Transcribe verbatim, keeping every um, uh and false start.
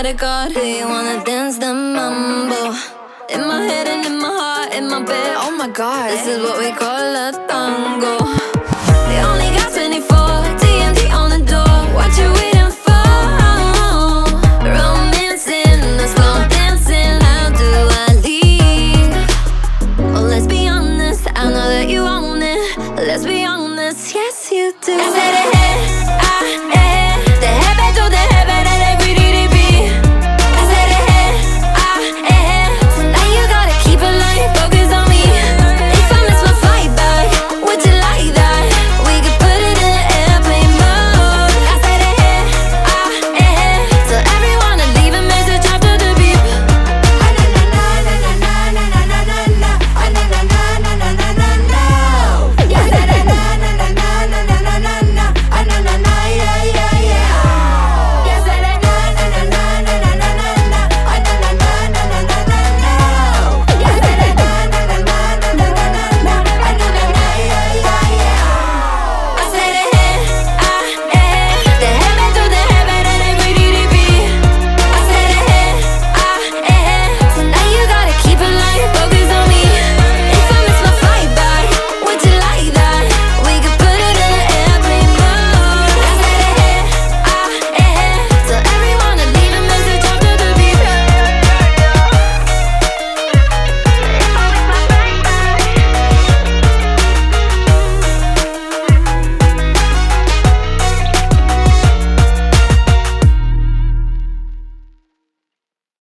bodyguard. Do you wanna dance the mambo? In my head and in my heart, in my bed. Oh my God, this is what we call a tango. We only got twenty-four, T N T on the door. What you waiting for? Romancing, the slow dancing. How do I leave? Oh, let's be honest, I know that you own it. Let's be honest, yes you do. I said it.